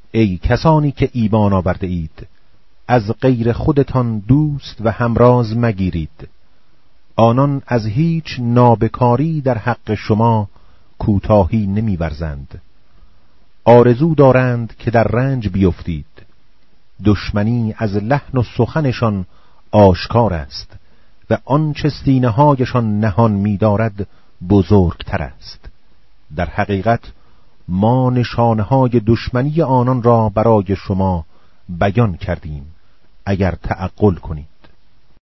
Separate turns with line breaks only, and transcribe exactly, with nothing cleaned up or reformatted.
ای کسانی که ایمان آورده اید، از غیر خودتان دوست و همراز مگیرید. آنان از هیچ نابکاری در حق شما کوتاهی نمی‌ورزند. آرزو دارند که در رنج بیفتید. دشمنی از لحن و سخنشان آشکار است و آنچه سینه‌هایشان نهان می‌دارد بزرگتر است. در حقیقت ما نشانه‌های دشمنی آنان را برای شما بیان کردیم، اگر تعقل کنید.